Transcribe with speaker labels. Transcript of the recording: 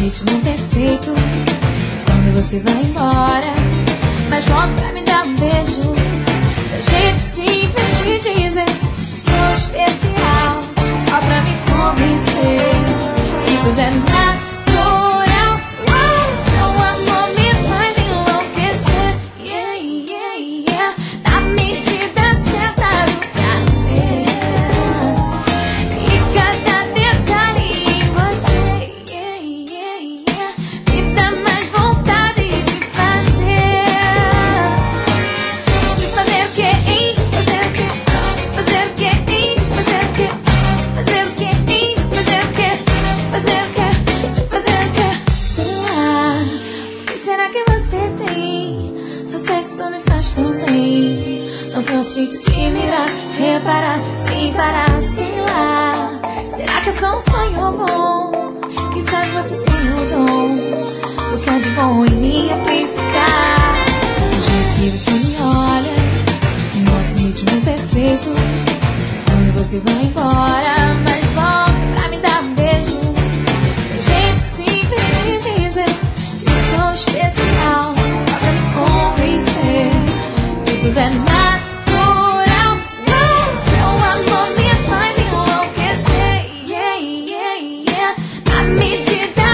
Speaker 1: ritmo perfeito quando você vai embora, mas volta pra me dar um beijo. Meu jeito simples de dizer que sou especial, só pra me convencer que tudo é natural. Meu amor me faz enlouquecer, yeah, yeah, yeah, na medida certa do prazer. E cada detalhe em você, yeah, yeah, yeah, me dá mais vontade de fazer. De fazer o que, hein? De fazer o que? De fazer o que, hein? De fazer o que? De fazer o que, hein? De fazer o que? De fazer o que? De fazer o que? Sei lá, o que será que você tem? Seu sexo me faz tão bem. Não canso de te mirar, reparar, sem parar, sei lá. Será que é só um sonho bom? Quem sabe você tem o dom do que há de bom em mim amplificar. Do jeito que você me olha, nosso ritmo perfeito quando você vai embora, mas volta pra me dar um beijo. Meu jeito simples de dizer que sou especial, só pra me convencer que tudo é natural. Meu amor me faz enlouquecer, yeah, yeah, yeah, na medida